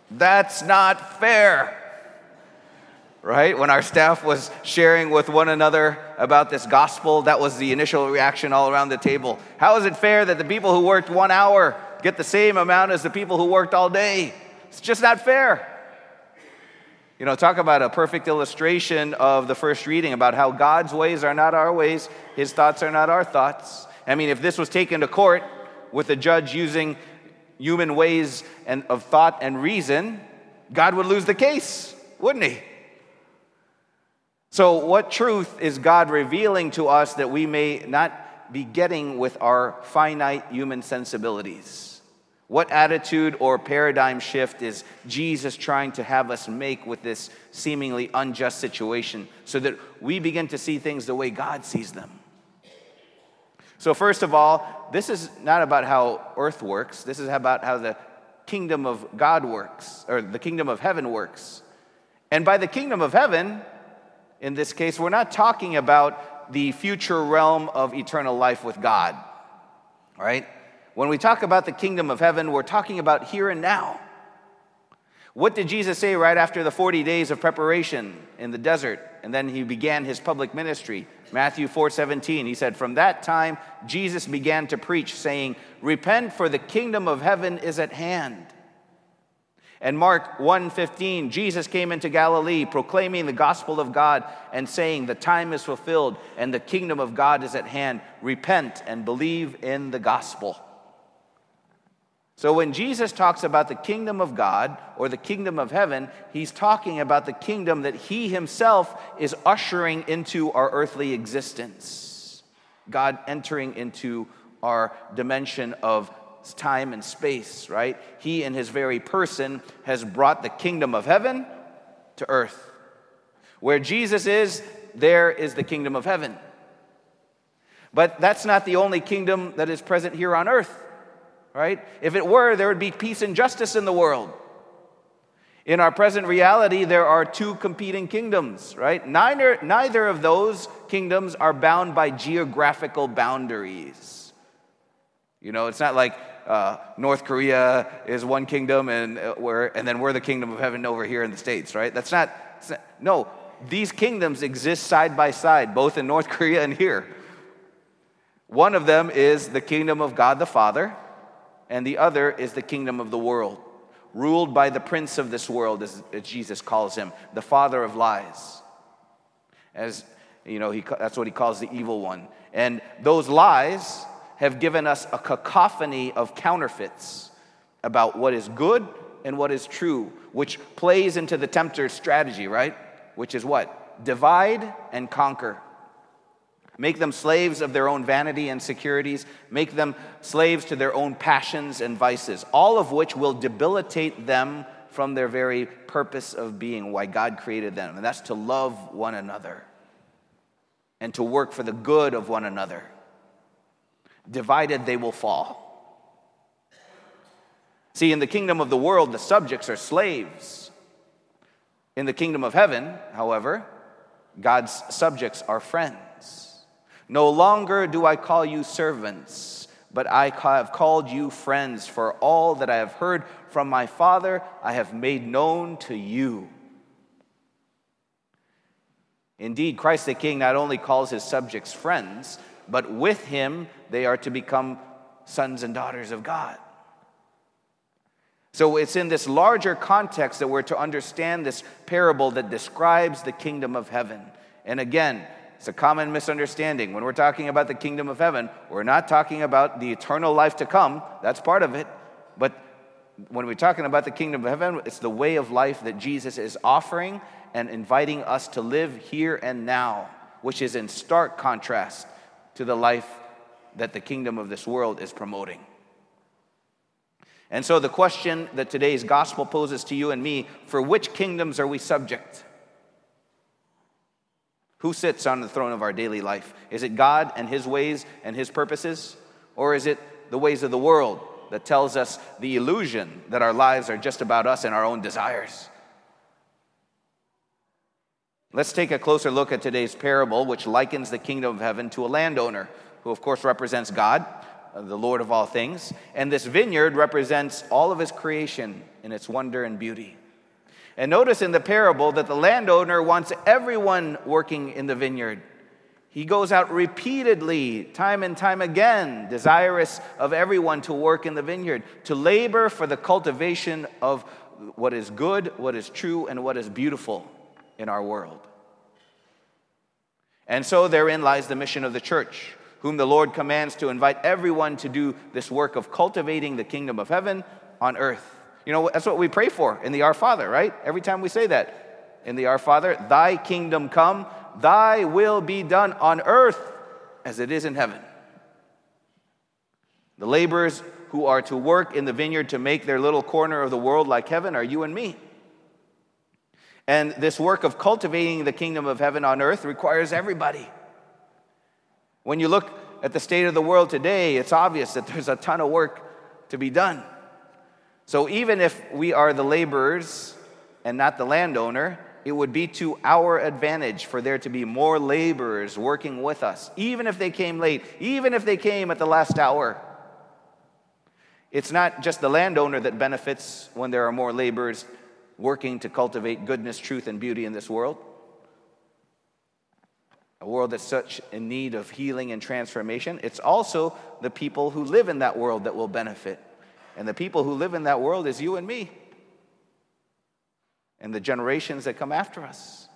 That's not fair. Right? When our staff was sharing with one another about this gospel, that was the initial reaction all around the table. How is it fair that the people who worked 1 hour get the same amount as the people who worked all day? It's just not fair. Talk about a perfect illustration of the first reading about how God's ways are not our ways, his thoughts are not our thoughts. I mean, if this was taken to court with a judge using human ways and of thought and reason, God would lose the case, wouldn't he? So what truth is God revealing to us that we may not be getting with our finite human sensibilities? What attitude or paradigm shift is Jesus trying to have us make with this seemingly unjust situation so that we begin to see things the way God sees them? So first of all, this is not about how earth works. This is about how the kingdom of God works, or the kingdom of heaven works. And by the kingdom of heaven, in this case, we're not talking about the future realm of eternal life with God, right? When we talk about the kingdom of heaven, we're talking about here and now. What did Jesus say right after the 40 days of preparation in the desert? And then he began his public ministry. Matthew 4:17, he said, "From that time, Jesus began to preach, saying, 'Repent, for the kingdom of heaven is at hand.'" And Mark 1:15, Jesus came into Galilee proclaiming the gospel of God and saying, "The time is fulfilled and the kingdom of God is at hand. Repent and believe in the gospel." So when Jesus talks about the kingdom of God or the kingdom of heaven, he's talking about the kingdom that he himself is ushering into our earthly existence. God entering into our dimension of time and space, right? He in his very person has brought the kingdom of heaven to earth. Where Jesus is, there is the kingdom of heaven. But that's not the only kingdom that is present here on earth, right? If it were, there would be peace and justice in the world. In our present reality, there are two competing kingdoms, right? Neither of those kingdoms are bound by geographical boundaries. It's not like North Korea is one kingdom and then we're the kingdom of heaven over here in the States, right? No, these kingdoms exist side by side, both in North Korea and here. One of them is the kingdom of God the Father, and the other is the kingdom of the world, ruled by the prince of this world, as Jesus calls him, the father of lies. That's what he calls the evil one. And those lies have given us a cacophony of counterfeits about what is good and what is true, which plays into the tempter's strategy, right? Which is what? Divide and conquer. Make them slaves of their own vanity and securities. Make them slaves to their own passions and vices, all of which will debilitate them from their very purpose of being, why God created them. And that's to love one another and to work for the good of one another. Divided, they will fall. See, in the kingdom of the world, the subjects are slaves. In the kingdom of heaven, however, God's subjects are friends. "No longer do I call you servants, but I have called you friends, for all that I have heard from my Father I have made known to you." Indeed, Christ the King not only calls his subjects friends, but with him they are to become sons and daughters of God. So it's in this larger context that we're to understand this parable that describes the kingdom of heaven. And again, it's a common misunderstanding. When we're talking about the kingdom of heaven, we're not talking about the eternal life to come. That's part of it. But when we're talking about the kingdom of heaven, it's the way of life that Jesus is offering and inviting us to live here and now, which is in stark contrast to the life that the kingdom of this world is promoting. And so the question that today's gospel poses to you and me, for which kingdoms are we subject? Who sits on the throne of our daily life? Is it God and his ways and his purposes? Or is it the ways of the world that tells us the illusion that our lives are just about us and our own desires? Let's take a closer look at today's parable, which likens the kingdom of heaven to a landowner, who of course represents God, the Lord of all things. And this vineyard represents all of his creation in its wonder and beauty. And notice in the parable that the landowner wants everyone working in the vineyard. He goes out repeatedly, time and time again, desirous of everyone to work in the vineyard, to labor for the cultivation of what is good, what is true, and what is beautiful in our world. And so therein lies the mission of the church, whom the Lord commands to invite everyone to do this work of cultivating the kingdom of heaven on earth. You know, that's what we pray for in the Our Father, right? Every time we say that in the Our Father, thy kingdom come, thy will be done on earth as it is in heaven. The laborers who are to work in the vineyard to make their little corner of the world like heaven are you and me. And this work of cultivating the kingdom of heaven on earth requires everybody. When you look at the state of the world today, it's obvious that there's a ton of work to be done. So even if we are the laborers and not the landowner, it would be to our advantage for there to be more laborers working with us, even if they came late, even if they came at the last hour. It's not just the landowner that benefits when there are more laborers working to cultivate goodness, truth, and beauty in this world. A world that's such in need of healing and transformation. It's also the people who live in that world that will benefit. And the people who live in that world is you and me. And the generations that come after us.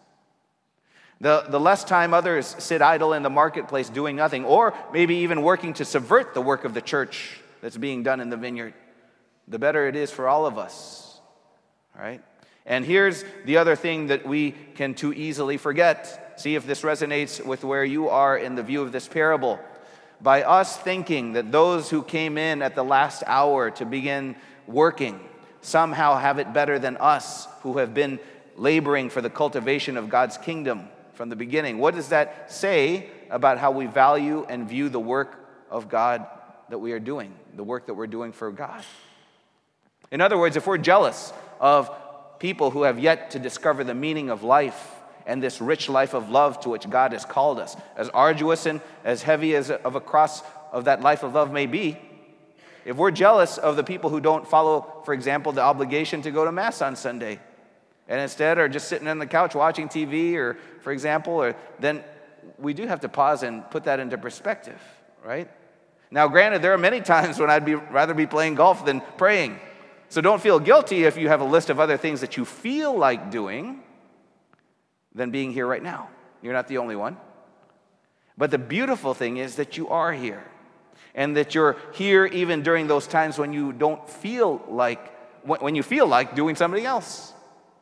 The less time others sit idle in the marketplace doing nothing, or maybe even working to subvert the work of the church that's being done in the vineyard, the better it is for all of us. All right? And here's the other thing that we can too easily forget. See if this resonates with where you are in the view of this parable. By us thinking that those who came in at the last hour to begin working somehow have it better than us who have been laboring for the cultivation of God's kingdom from the beginning. What does that say about how we value and view the work of God that we are doing, the work that we're doing for God? In other words, if we're jealous of people who have yet to discover the meaning of life and this rich life of love to which God has called us, as arduous and as heavy as of a cross of that life of love may be, if we're jealous of the people who don't follow, for example, the obligation to go to Mass on Sunday, and instead are just sitting on the couch watching TV, or, for example, then we do have to pause and put that into perspective, right? Now, granted, there are many times when I'd rather be playing golf than praying. So don't feel guilty if you have a list of other things that you feel like doing than being here right now. You're not the only one. But the beautiful thing is that you are here, and that you're here even during those times when you don't feel like, when you feel like doing something else.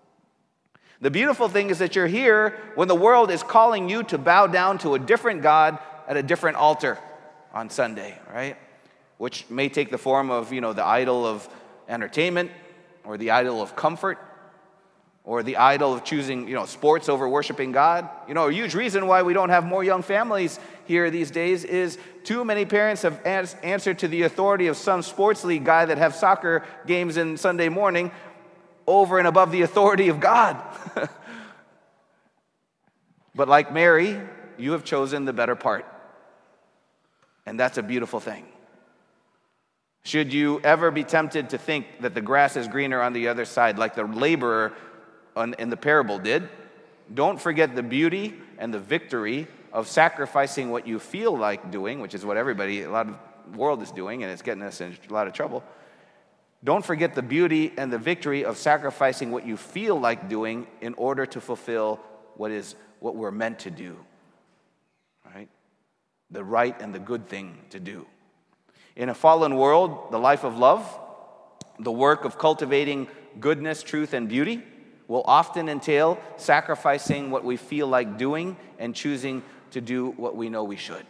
The beautiful thing is that you're here when the world is calling you to bow down to a different God at a different altar on Sunday, right? Which may take the form of, the idol of entertainment, or the idol of comfort, or the idol of choosing, sports over worshiping God. A huge reason why we don't have more young families here these days is too many parents have answered to the authority of some sports league guy that have soccer games in Sunday morning over and above the authority of God. But like Mary, you have chosen the better part. And that's a beautiful thing. Should you ever be tempted to think that the grass is greener on the other side, like the laborer in the parable did, don't forget the beauty and the victory of sacrificing what you feel like doing, which is what a lot of the world is doing, and it's getting us in a lot of trouble. Don't forget the beauty and the victory of sacrificing what you feel like doing in order to fulfill what we're meant to do, right? The right and the good thing to do. In a fallen world, the life of love, the work of cultivating goodness, truth, and beauty will often entail sacrificing what we feel like doing and choosing to do what we know we should.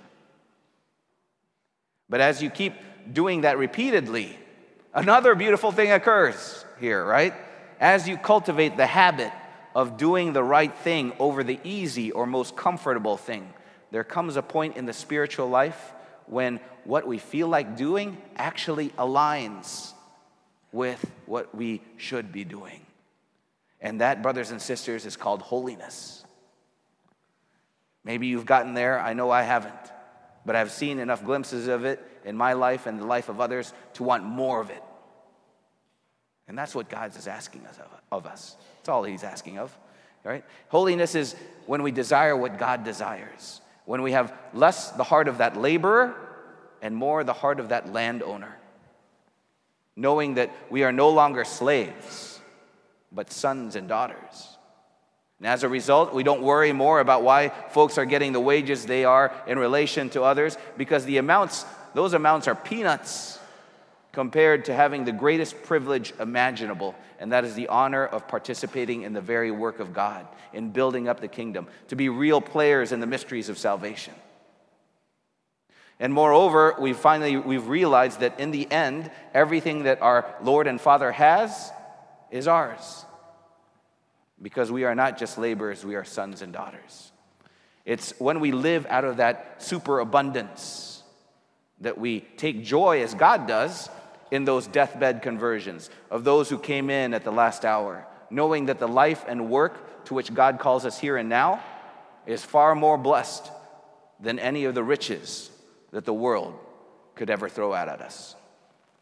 But as you keep doing that repeatedly, another beautiful thing occurs here, right? As you cultivate the habit of doing the right thing over the easy or most comfortable thing, there comes a point in the spiritual life when what we feel like doing actually aligns with what we should be doing. And that, brothers and sisters, is called holiness. Maybe you've gotten there. I know I haven't. but I've seen enough glimpses of it in my life and the life of others to want more of it. And that's what God is asking of us. That's all he's asking of. Right? Holiness is when we desire what God desires, when we have less the heart of that laborer and more the heart of that landowner, knowing that we are no longer slaves, but sons and daughters. And as a result, we don't worry more about why folks are getting the wages they are in relation to others, because those amounts are peanuts compared to having the greatest privilege imaginable, and that is the honor of participating in the very work of God, in building up the kingdom, to be real players in the mysteries of salvation. And moreover, we've realized that in the end, everything that our Lord and Father has is ours. Because we are not just laborers, we are sons and daughters. It's when we live out of that superabundance that we take joy, as God does, in those deathbed conversions of those who came in at the last hour, knowing that the life and work to which God calls us here and now is far more blessed than any of the riches that the world could ever throw out at us.